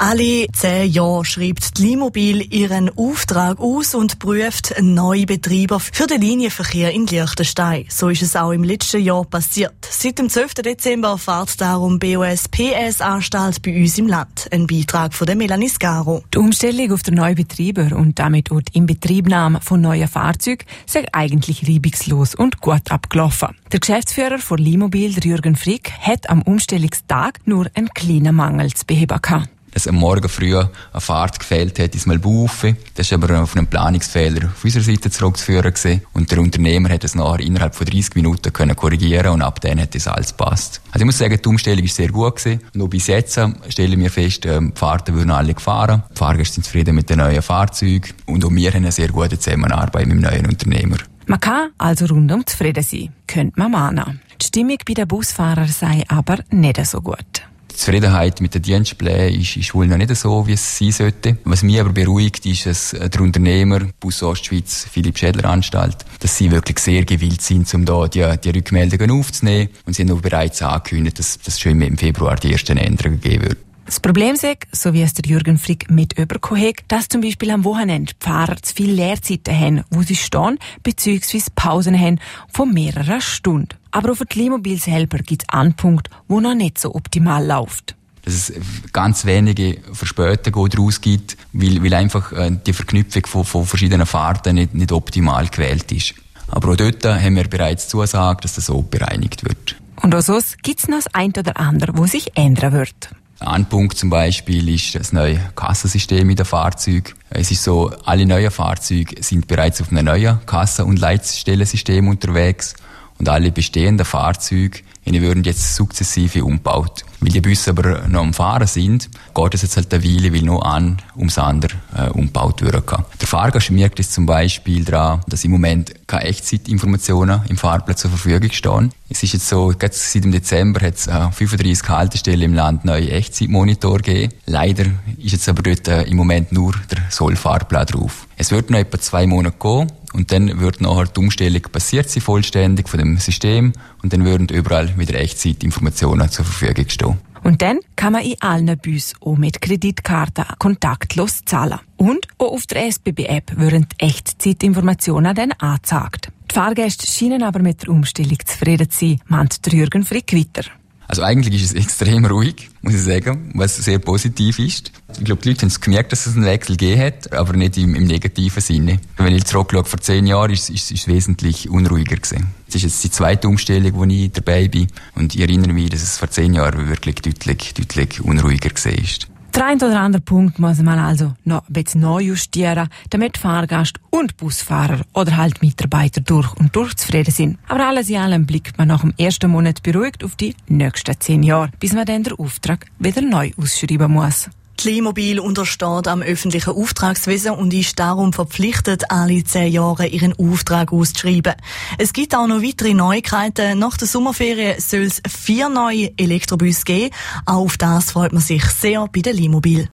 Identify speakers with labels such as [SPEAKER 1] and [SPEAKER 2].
[SPEAKER 1] Alle 10 Jahre schreibt die Limobil ihren Auftrag aus und prüft neue Betreiber für den Linienverkehr in Liechtenstein. So ist es auch im letzten Jahr passiert. Seit dem 12. Dezember fährt darum BOS PS-Anstalt bei uns im Land. Ein Beitrag von der Melanie Scaro.
[SPEAKER 2] Die Umstellung auf den neuen Betreiber und damit auch die Inbetriebnahme von neuen Fahrzeugen sei eigentlich reibungslos und gut abgelaufen. Der Geschäftsführer von Limobil, Jürgen Frick, hat am Umstellungstag nur einen kleinen Mangel zu beheben gehabt.
[SPEAKER 3] Dass am Morgen früh eine Fahrt gefehlt hat, ist mal Bufe. Das ist aber auf einen Planungsfehler auf unserer Seite zurückzuführen gewesen. Und der Unternehmer hat es nachher innerhalb von 30 Minuten können korrigieren und ab dann hat das alles gepasst. Also ich muss sagen, die Umstellung ist sehr gut gewesen. Noch bis jetzt stellen wir fest, die Fahrten würden alle gefahren. Die Fahrgäste sind zufrieden mit den neuen Fahrzeugen. Und auch wir haben eine sehr gute Zusammenarbeit mit dem neuen Unternehmer.
[SPEAKER 2] Man kann also rundum zufrieden sein, könnte man meinen. Die Stimmung bei den Busfahrern sei aber nicht so gut.
[SPEAKER 3] Die Zufriedenheit mit den Dienstplänen ist wohl noch nicht so, wie es sein sollte. Was mich aber beruhigt, ist, dass der Unternehmer, Bus Ostschweiz, Philipp Schädler Anstalt, dass sie wirklich sehr gewillt sind, um da die Rückmeldungen aufzunehmen. Und sie haben auch bereits angekündigt, dass schon im Februar die ersten Änderungen geben wird.
[SPEAKER 2] Das Problem ist, so wie es der Jürgen Frick mit übergekommen hat, dass zum Beispiel am Wochenende die Fahrer zu viele Leerzeiten haben, wo sie stehen, bzw. Pausen haben von mehreren Stunden. Aber auch für die Limobil selber gibt es einen Punkt, wo noch nicht so optimal läuft.
[SPEAKER 3] Dass es ganz wenige Verspätungen daraus gibt, weil einfach die Verknüpfung von verschiedenen Fahrten nicht optimal gewählt ist. Aber auch dort haben wir bereits Zusage, dass das auch bereinigt wird.
[SPEAKER 2] Und auch sonst gibt es noch das ein oder andere, wo sich ändern wird.
[SPEAKER 3] Ein Punkt zum Beispiel ist das neue Kassensystem in den Fahrzeugen. Es ist so, alle neuen Fahrzeuge sind bereits auf einem neuen Kassen- und Leitstellensystem unterwegs und alle bestehenden Fahrzeuge würden jetzt sukzessive umgebaut. Weil die Busse aber noch am Fahren sind, geht es jetzt halt eine Weile, weil noch ums andere umgebaut werden kann. Der Fahrgast merkt es zum Beispiel daran, dass im Moment keine Echtzeitinformationen im Fahrplan zur Verfügung stehen. Es ist jetzt so, seit dem Dezember hat es 35 Haltestellen im Land neue Echtzeitmonitor gegeben. Leider ist jetzt aber dort im Moment nur der Soll-Fahrplan drauf. Es wird noch etwa 2 Monate gehen und dann wird nachher die Umstellung passiert sein, vollständig von dem System und dann würden überall wieder Echtzeitinformationen zur Verfügung stehen.
[SPEAKER 2] Und dann kann man in allen Bussen auch mit Kreditkarten kontaktlos zahlen. Und auch auf der SBB-App werden die Echtzeitinformationen dann angezeigt. Die Fahrgäste scheinen aber mit der Umstellung zufrieden zu sein, meint der Jürgen Frick weiter.
[SPEAKER 3] Also eigentlich ist es extrem ruhig, muss ich sagen, was sehr positiv ist. Ich glaube, die Leute haben es gemerkt, dass es einen Wechsel gegeben hat, aber nicht im negativen Sinne. Wenn ich zurückschaue, vor 10 Jahren ist es wesentlich unruhiger gewesen. Es ist jetzt die zweite Umstellung, wo ich dabei bin. Und ich erinnere mich, dass es vor 10 Jahren wirklich deutlich unruhiger gewesen ist.
[SPEAKER 2] Der ein oder andere Punkt muss man also noch ein bisschen neu justieren, damit Fahrgast und Busfahrer oder halt Mitarbeiter durch und durch zufrieden sind. Aber alles in allem blickt man nach dem ersten Monat beruhigt auf die nächsten 10 Jahre, bis man dann den Auftrag wieder neu ausschreiben muss.
[SPEAKER 1] Die Limobil untersteht am öffentlichen Auftragswesen und ist darum verpflichtet, alle 10 Jahre ihren Auftrag auszuschreiben. Es gibt auch noch weitere Neuigkeiten. Nach der Sommerferien soll es 4 neue Elektrobusse geben. Auch auf das freut man sich sehr bei der Limobil.